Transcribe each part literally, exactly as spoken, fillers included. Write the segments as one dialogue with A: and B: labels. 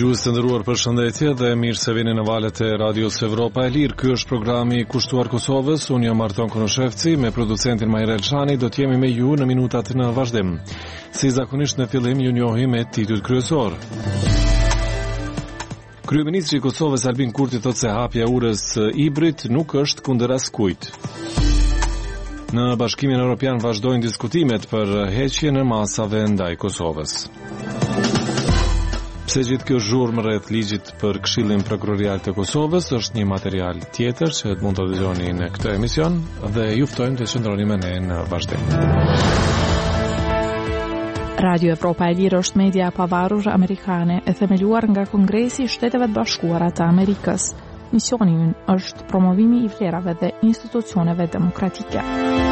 A: Dëgjues të nderuar, përshëndetje dhe mirë se vini në valët e Radios Evropa e Lirë. Ky është programi i kushtuar Kosovës. Unë jam Marton Konoshevci, me producentin Majrel Shani do të jemi me ju në minutat në vazhdim. Si zakonisht në fillim ju njohim me titujt kryesor. Kryeministri i Kosovës Albin Kurti thotë se hapja e urës Ibrit nuk është kundër askujt. Në Bashkimin Evropian vazhdojnë diskutimet për heqjen e masave ndaj Kosovës. Pse gjithë kjo zhurmë rreth ligjit për Këshillin Prokurorial të Kosovës është një material tjetër që mund të dëgjoni në këtë emision dhe ju ftojmë të qëndroni me ne në vazhdim.
B: Radio Evropa e Lirë është media e pavarur amerikane e themeluar nga Kongresi i Shteteve të Bashkuara të Amerikës. Misioni i ynë është promovimi i vlerave dhe institucioneve demokratike.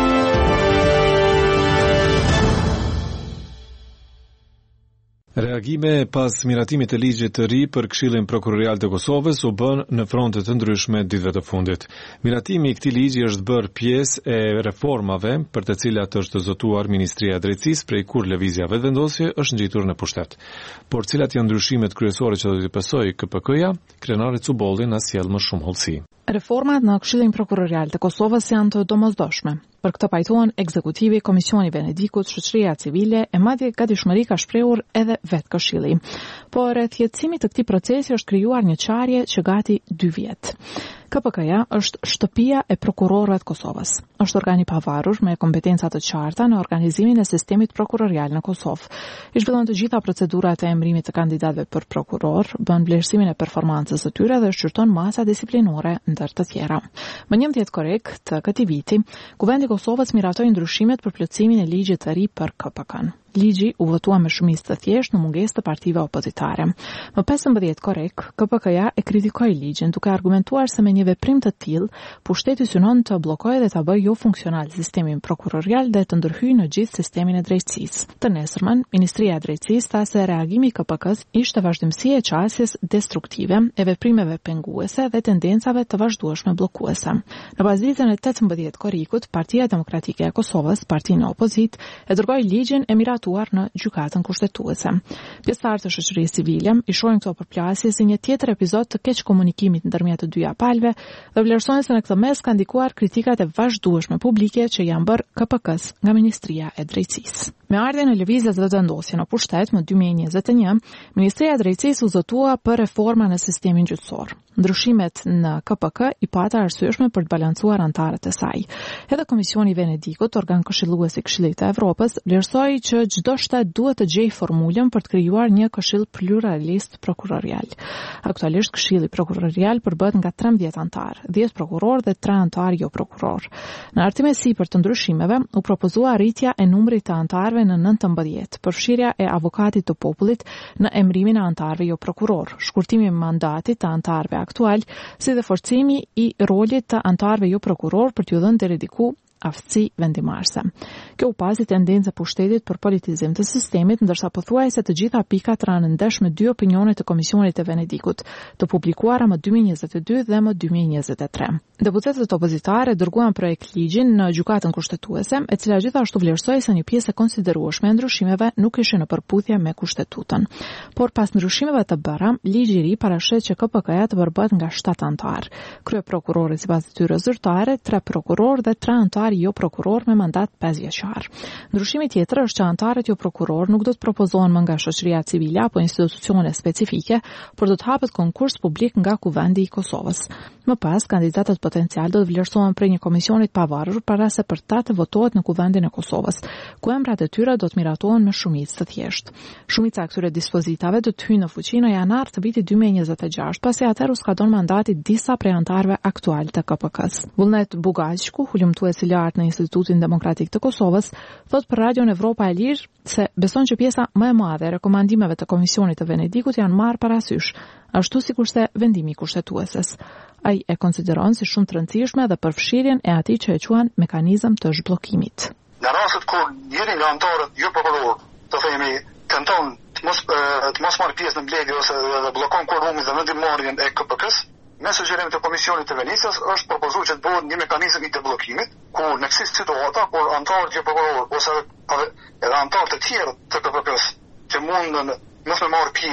A: Reagime pas miratimit të ligjit të ri për Këshillin Prokurorial të Kosovës u bën në fronte të ndryshme ditëve të fundit. Miratimi i këtij ligji është bërë pjesë e reformave për të cilat është zotuar Ministria e Drejtësisë prej kur lëvizja vetëvendosje është ngjitur në pushtet. Por cilat janë ndryshimet kryesore që do t'i pasojë K P K-ja? Krenari Cubolli na sjell më shumë hollësi.
B: Reformat në Këshillin Prokurorial të Kosovës janë të domosdoshme. Për këtë pajtohen ekzekutivi, Komisioni Venedikut, shoqëria civile e madje gatishmëri ka shprehur edhe vetë Këshilli. Por rreth jetësimit të këtij procesi është krijuar një çarje që gati dy vjet. K P K-ja është shtëpia e prokurorëve të Kosovës. Është organ i pavarur me kompetenca të qarta në organizimin e sistemit prokurorial në Kosovë. I zhvillon të gjitha procedurat e emërimit të kandidatëve për prokuror, bën vlerësimin e performancës së tyre dhe shqyrton masa disiplinore ndër të tjera. Më njëmbëdhjetë korrik të këtij viti, Kuvendi i Kosovës miratoi ndryshimet për plotësimin e ligjit të ri për K P K-n. Ligji u votua me shumicë të thjeshtë në mungesë të partive opozitare. Më pesëmbëdhjetë korrik, K P K-ja e kritikoi ligjin duke argumentuar se me një veprim të tillë, pushteti synon të bllokojë dhe ta bëjë jo funksional sistemin prokurorial dhe të ndërhyjë në gjithë sistemin e drejtësisë. Të nesërmen, Ministria e Drejtësisë tha se reagimi i K P K-s ishte vazhdimësi e qasjes destruktive, e veprimeve penguese dhe tendencave të vazhdueshme bllokuese. Në bazitën e tetëmbëdhjetë korrikut, Partia Demokratike e Kosovës, partinë e opozitë, e dërgoi ligjin e miratuar në gjykatën kushtetuese. Pjesëtarët e shoqërisë civile i shohin këto përplasje si një tjetër epizod të keq komunikimit ndërmjet të dyja palëve dhe vlerësojnë se në këtë mes kanë ndikuar kritikat e vazhdueshme publike që janë bërë K P K-s nga Ministria e Drejtësisë. Me ardhen e lëvizjes vetëvendosje në pushtet më dy mijë e njëzet e një, Ministria e Drejtësisë u zotua për reforma në sistemin gjyqësor. Ndryshimet në K P K i pata arsyeshme për të balancuar antarët e saj. Edhe Komisioni i Venedikut, organ këshillues i Këshillit të Evropës, vlerësoi që çdo shtet duhet të gjejë formulën për të krijuar një këshill pluralist prokurorial. Aktualisht Këshilli Prokurorial përbëhet nga trembëdhjetë antar, dhjetë prokuror dhe tre antar jo prokuror. Në artim e sipër të ndryshimeve u propozua arritja e numrit të antarëve në nëntëmbëdhjetë, përfshirja e avokatit të popullit në emërimin e antarëve jo prokuror, shkurtimi i mandatit të antarëve aktual, si dhe forcimi i rolit të antarëve jo prokuror për t'ju dhënë deri diku aftësi vendimarrëse. Kjo u pasi tendenca pushtetit për politizim të sistemit, ndërsa pothuajse të gjitha pikat ranë ndesh me dy opinionet të Komisionit të Venedikut, të publikuara më dy mijë e njëzet e dy dhe më dy mijë e njëzet e tre. Deputetët opozitare dërguan projekt ligjin në gjykatën kushtetuese, e cila gjithashtu vlerësoi se një pjesë e konsiderueshme e ndryshimeve nuk ishin në përputhje me kushtetutën. Por pas ndryshimeve të bëra, ligji i ri parashet që K P K-ja të përbëhet nga shtatë antar. Kryeprokurori sipas detyrës zyrtare, tre prokuror dhe tre antar jo prokuror me mandat pesë vjeçar. Ndryshimi tjetër është që antarët jo prokuror nuk do të propozohen më nga shoqëria civile apo institucione specifike, por do të hapet konkurs publik nga Kuvendi i Kosovës. Më pas, kandidatët potencial do të vlerësohen prej një komisioni të pavarur para se për ta të votohet në Kuvendin e Kosovës, ku emrat e tyre do të miratohen me shumicë të thjeshtë. Shumica e këtyre dispozitave do të hyjnë në fuqi në janar të vitit dy mijë e njëzet e gjashtë, pasi atëherë u skadon mandati disa prej antarëve aktual të K P K-s. Vullnet Bugaqku, hulumtuesi i lartë në Institutin Demokratik të Kosovës, thot për Radion Evropa e Lirë se beson që pjesa më e madhe e rekomandimeve të Komisionit të Venedikut janë marrë parasysh, ashtu sikurse vendimi i kushtetueses. Ai e konsideron si shumë të rëndësishme dhe përfshirjen e atij që e quajnë mekanizëm të zhbllokimit.
C: Në rastet kur njëri nga antarët jo prokuror, të themi, tenton të mos të mos marrë pjesë në mbledhje ose të bllokon quorumin dhe vendimarrjen e K P K-s, me sugjerimit të Komisionit të Venecijës është propozuar që të bëhet një mekanizëm i deblokimit, ku në kësi situata, kur antarët jo prokuror ose edhe antarët e tjerë të K P K-s që mundën mos me marrë pjesë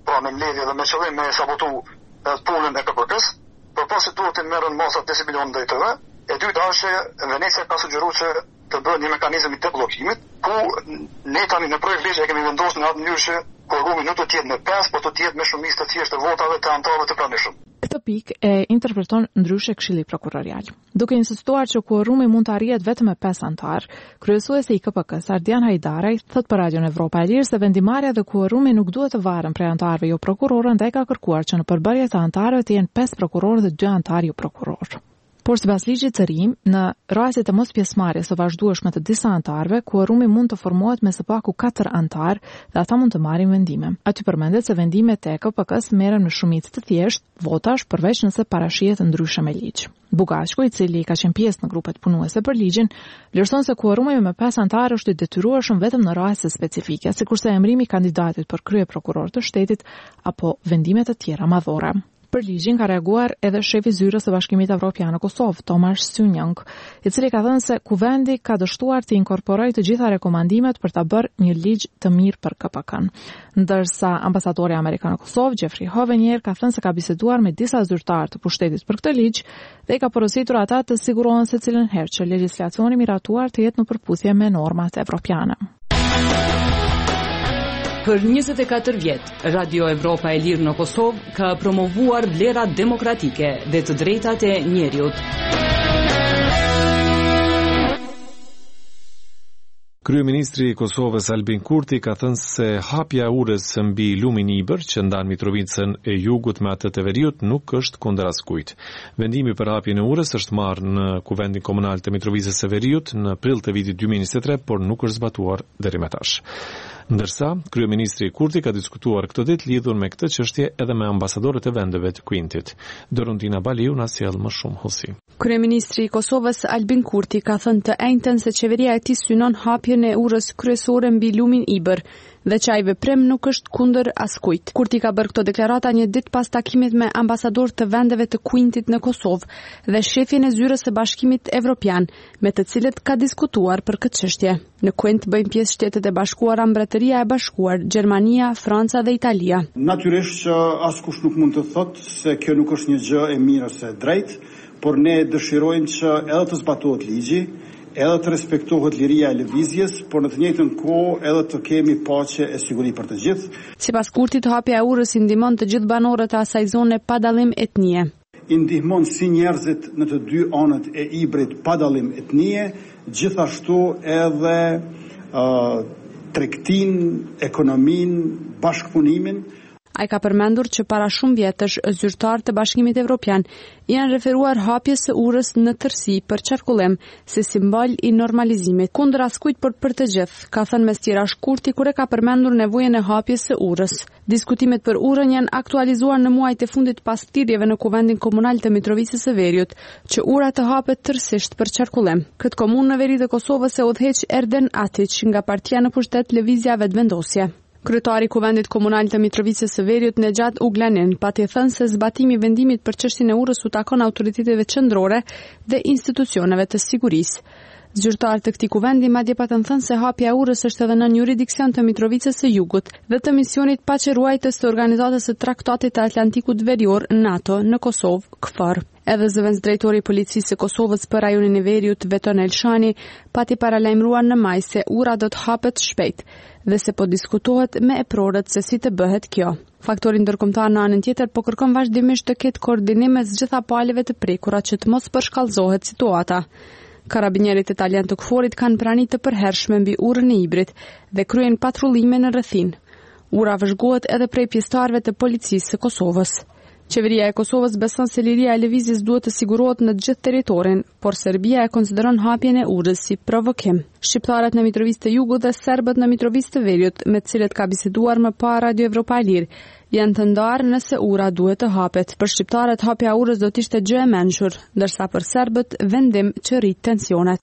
C: pra me mbledhje dhe me qëllim me sabotu punën e K P K-s, përpasi duhet të merren masat disa milion ndaj tyre. E dyta është që Venecia ka sugjeruar që të bëhet një mekanizëm i deblokimit, ku ne tani në projekt ligj e kemi vendosur në atë mënyrë që kuorumi nuk do të jetë me pesë, por do të jetë me shumicë të thjeshtë të votave të anëtarëve të pranishëm.
B: Këtë pikë e interpreton ndryshe Këshilli Prokurorial. Duke insistuar që kuorumi mund të arrihet vetëm me pesë anëtar, kryesuesi i K P K-s Ardian Hajdaraj thot për Radion Evropa e Lirë se vendimarrja dhe kuorumi nuk duhet të varen prej anëtarëve jo prokurorë, ndaj ka kërkuar që në përbërje të anëtarëve të jenë pesë prokurorë dhe dy anëtar jo prokurorë. Por sipas ligjit të ri, në rastet e mos pjesëmarrjes së vazhdueshme të disa anëtarëve, kuorumi mund të formohet me së paku katër anëtar dhe ata mund të marrin vendime. Aty përmendet se vendimet e K P K-s merren me shumicë të thjeshtë votash përveç nëse parashihet ndryshe me ligj. Bugashku, i cili ka qenë pjesë në grupet punuese për ligjin, vlerëson se kuorumi me pesë anëtarë është i detyrueshëm vetëm në raste specifike, sikurse emrimi i kandidatit për krye prokuror të shtetit apo vendime të tjera madhore. Për ligjin ka reaguar edhe shefi i zyrës së Bashkimit Evropian në Kosovë, Tomasz Synjong, i cili ka thënë se kuvendi ka dështuar të inkorporojë të gjitha rekomandimet për ta bërë një ligj të mirë për K P K-n. Ndërsa ambasadori amerikan në Kosovë, Jeffrey Hovenier, ka thënë se ka biseduar me disa zyrtarë të pushtetit për këtë ligj dhe i ka porositur ata të sigurohen se cilën herë që legjislacioni miratuar të jetë në përputhje me normat evropiane.
D: Për njëzet e katër vjet, Radio Evropa e Lirë në Kosovë ka promovuar vlerat demokratike dhe të drejtat e njeriut.
A: Kryeministri i Kosovës Albin Kurti ka thënë se hapja e urës mbi lumin Ibër, që ndan Mitrovicën e Jugut me atë të Veriut, nuk është kundër askujt. Vendimi për hapjen e urës është marrë në Kuvendin Komunal të Mitrovicës së Veriut në prill të vitit dy mijë e njëzet e tre, por nuk është zbatuar deri më tash. Ndërsa, kryeministri Kurti ka diskutuar këtë ditë lidhur me këtë çështje edhe me ambasadorët e vendeve të Kuintit. Dorontina Baliu na sjell më shumë hosi.
E: Kryeministri i Kosovës Albin Kurti ka thënë të njëjtën se qeveria e tij synon hapjen e urës kryesore mbi lumin Ibër dhe që ai veprim nuk është kundër askujt. Kurti ka bërë këto deklarata një ditë pas takimit me ambasadorë të vendeve të Kuintit në Kosovë dhe shefin e zyrës së Bashkimit Evropian, me të cilët ka diskutuar për këtë çështje. Në Kuint bëjnë pjesë Shtetet e Bashkuara, Mbretëria e Bashkuar, Gjermania, Franca dhe Italia.
F: Natyrisht që askush nuk mund të thotë se kjo nuk është një gjë e mirë ose e drejtë, por ne dëshirojmë që edhe të zbatohet ligji, edhe të respektohet liria e lëvizjes, por në të njëjtën kohë edhe të kemi paqe e siguri për të gjithë.
E: Sipas Kurtit, hapja e urës i ndihmon të gjithë banorët e asaj zone pa dallim etnie.
F: I ndihmon si njerëzit në të dy anët e Ibrit pa dallim etnie, gjithashtu edhe uh, tregtinë, ekonominë, bashkëpunimin.
E: Ai ka përmendur që para shumë vjetësh zyrtarë të Bashkimit Evropian janë referuar hapjes së urës në tërësi për qarkullim si simbol i normalizimit kundër askujt por për të gjithë, ka thënë mes tjerash Kurti kur e ka përmendur nevojën e hapjes së urës. Diskutimet për urën janë aktualizuar në muajt e fundit pas thirrjeve në Kuvendin Komunal të Mitrovicës së Veriut që ura të hapet tërësisht për qarkullim. Këtë komunë në veri të Kosovës e udhëheq Erden Atić nga partia në pushtet Lëvizja Vetëvendosje. Kryetari i Kuvendit Komunal të Mitrovicës së Veriut Nexhat Uglanin pati thënë se zbatimi i vendimit për çështjen e urës u takon autoriteteve qendrore dhe institucioneve të sigurisë. Zyrtarët të këtij kuvendi madje patën thënë se hapja e urës është edhe nën jurisdiksion të Mitrovicës së Jugut dhe të misionit paqeruajtës të Organizatës së Traktatit të Atlantikut Verior NATO në Kosovë, K F O R. Edhe zëvendës drejtori i policisë së Kosovës për rajonin e Veriut, Veton Elshani, pati paralajmëruar në maj se ura do të hapet shpejt dhe se po diskutohet me eprorët se si të bëhet kjo. Faktori ndërkombëtar në anën tjetër po kërkon vazhdimisht të ketë koordinim mes gjitha palëve të prekura që të mos përshkallëzohet situata. Karabinjerit italian të K F O R-it kanë prani të përhershme mbi urën e Ibrit dhe kryejnë patrullime në rrethin. Ura vëzhgohet edhe prej pjesëtarëve të policisë së Kosovës. Qeveria e Kosovës beson se liria e lëvizjes duhet të sigurohet në të gjithë territorin, por Serbia e konsideron hapjen e urës si provokim. Shqiptarët në Mitrovicë të Jugut dhe serbët në Mitrovicë të Veriut, me të cilët ka biseduar më parë Radio Evropa e Lirë, janë të ndarë nëse ura duhet të hapet. Për shqiptarët hapja e urës do të ishte gjë e mençur, ndërsa për serbët vendim që rrit tensionet.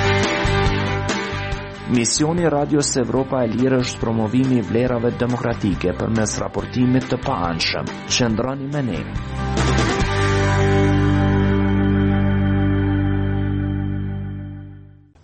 G: Misioni Radios Evropa e Lirë është promovimi i vlerave demokratike përmes raportimit të paanshëm. Qëndroni me ne.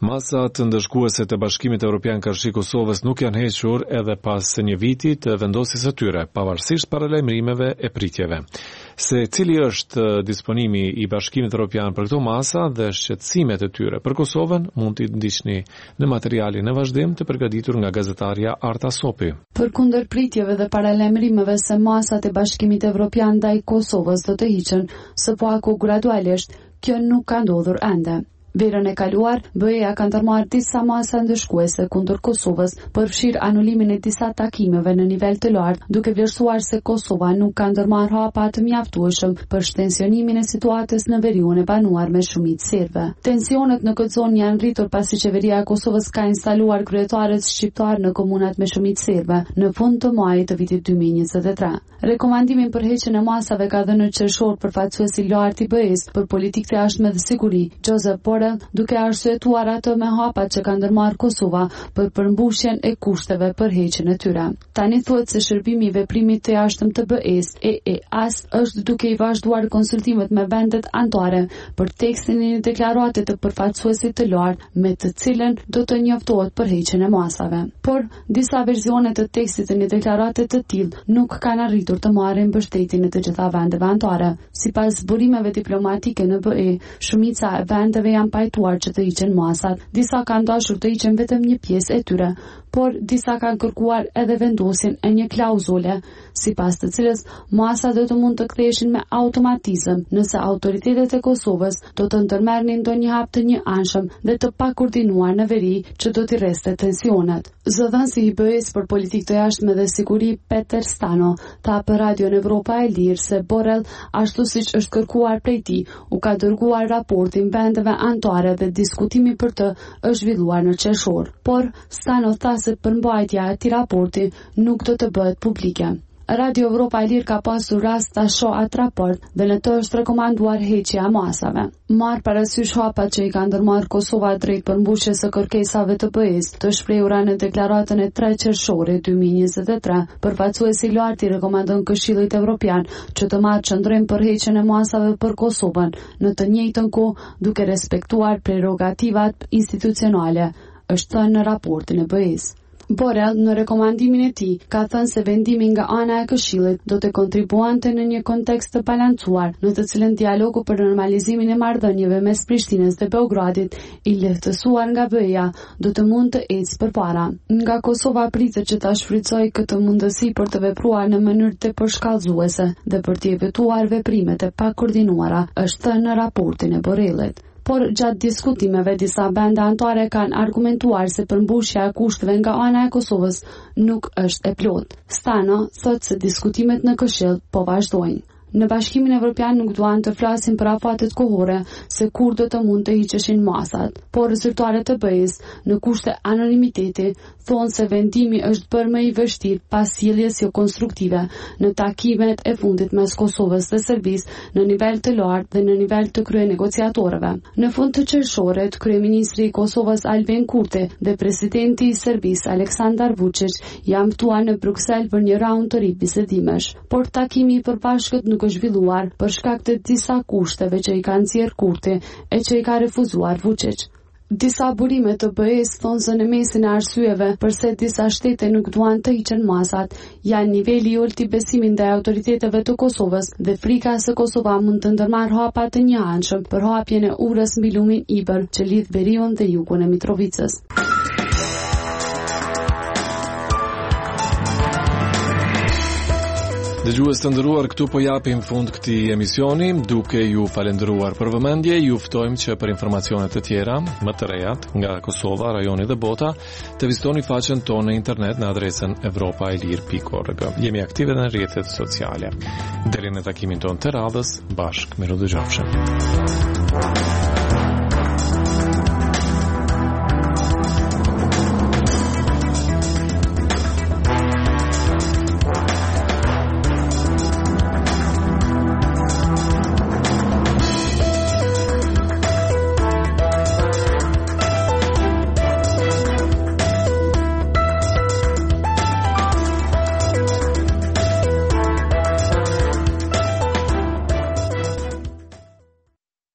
A: Masat ndëshkuese të Bashkimit Evropian Karshi Kosovës nuk janë hequr edhe pas një viti të vendosjes së tyre, pavarësisht paralajmërimeve e pritjeve. Se cili është disponimi i Bashkimit Evropian për këto masa dhe shqetësimet e tyre për Kosovën, mund t'i ndiqni në materialin e vazhdim të përgatitur nga gazetarja Arta Sopi.
E: Përkundër pritjeve dhe paralajmërimeve se masat e Bashkimit Evropian ndaj Kosovës do të hiqen së paku gradualisht, kjo nuk ka ndodhur ende. Verën e kaluar, B E A ka ndërmarrë disa masa ndëshkuese kundër Kosovës, përfshirë anulimin e disa takimeve në nivel të lartë, duke vlerësuar se Kosova nuk ka ndërmarrë hapa të mjaftueshëm për shtensionimin e situatës në veriun e banuar me shumicë serbe. Tensionet në këtë zonë janë rritur pasi qeveria e Kosovës ka instaluar kryetarët shqiptar në komunat me shumicë serbe në fund të muajit të vitit dy mijë e njëzet e tre. Rekomandimin për heqjen e masave ka dhënë qershor përfaqësuesi i lartë i B E S për politikë të jashtme dhe siguri, Joseph Borrell, duke arsyetuar ato me hapat që ka ndërmarrë Kosova për përmbushjen e kushteve për heqjen e tyre. Tani thuhet se shërbimi i veprimit të jashtëm të B E S, E E A S, është duke i vazhduar konsultimet me vendet anëtare për tekstin e një deklarate të përfaqësuesit të lartë me të cilën do të njoftohet për heqjen e masave. Por disa versione të tekstit të një deklarate të tillë nuk kanë arritur të marrin mbështetjen e të gjitha vendeve anëtare. Sipas zburimeve diplomatike në B E, shumica e vendeve janë pajtuar që të hiqen masat, disa kanë dashur të hiqen vetëm një pjesë e tyre, por disa kanë kërkuar edhe vendosjen e një klauzule, sipas të cilës masa do të mund të ktheheshin me automatizëm nëse autoritetet e Kosovës do të ndërmerrnin ndonjë hap të një anshëm dhe të pakoordinuar në veri që do t'i rreste tensionet. Zëdhënësi i B E S për politikë të jashtme dhe siguri Peter Stano tha për Radion Evropa e Lirë se Borrell, ashtu siç është kërkuar prej tij, u ka dërguar raportin vendeve anëtare dhe diskutimi për të është zhvilluar në qershor. Por Stano tha se përmbajtja e këtij raporti nuk do të bëhet publike. Radio Evropa e Lirë ka pasur rast ta shoh atë raport dhe në të është rekomanduar heqja e masave. Marr parasysh hapat që i ka ndërmarrë Kosova drejt përmbushjes së kërkesave të B E S, të shprehura në deklaratën e tre qershorit dy mijë e njëzet e tre, përfaqësuesi i lartë i rekomandon Këshillit Evropian që të marrë qendrim për heqjen e masave për Kosovën, në të njëjtën kohë duke respektuar prerogativat institucionale, është thënë në raportin e B E S. Borrell në rekomandimin e tij ka thënë se vendimi nga ana e Këshillit do të kontribuante në një kontekst të balancuar, në të cilën dialogu për normalizimin e marrëdhënieve mes Prishtinës dhe Beogradit, i lehtësuar nga B E A, do të mund të ecë përpara. Nga Kosova pritet që ta shfrytëzojë këtë mundësi për të vepruar në mënyrë të përshkallëzuese dhe për të evituar veprimet e pakoordinuara, është thënë në raportin e Borrellit. Por gjatë diskutimeve disa vende anëtare kanë argumentuar se përmbushja e kushteve nga ana e Kosovës nuk është e plotë. Stano thotë se diskutimet në Këshill po vazhdojnë. Në Bashkimin Evropian nuk duan të flasin për afatet kohore se kur do të mund të hiqeshin masat, por zyrtarët e B E S në kushte anonimiteti thonë se vendimi është bërë më i vështirë pas sjelljes jo konstruktive në takimet e fundit mes Kosovës dhe Serbisë në nivel të lartë dhe në nivel të kryenegociatorëve. Në fund të qershorit, kryeministri i Kosovës Albin Kurti dhe presidenti i Serbisë Aleksandar Vučić janë ftuar në Bruksel për një raund të ri bisedimesh, por takimi i përbashkët nuk zhvilluar për shkak të disa kushteve që i ka nxjerrë Kurti e që i ka refuzuar Vučić. Disa burime të B E S thonë se në mesin e arsyeve përse disa shtete nuk duan të hiqen masat janë niveli i ulët i besimit ndaj autoriteteve të Kosovës dhe frika se Kosova mund të ndërmarrë hapa të njëanshëm për hapjen e urës mbi lumin Ibër që lidh veriun dhe jugun e Mitrovicës.
A: Dëgjues të nderuar, këtu po japim fund këtij emisioni, duke ju falendëruar për vëmendje. Ju ftojmë që për informacione të tjera, më të rejat nga Kosova, rajoni dhe bota, të vizitoni faqen tonë në internet në adresën evropa e lirë pikë org. Jemi aktive në rrjetet sociale. Deri në takimin tonë të radhës, bashkë miru dëgjofshëm.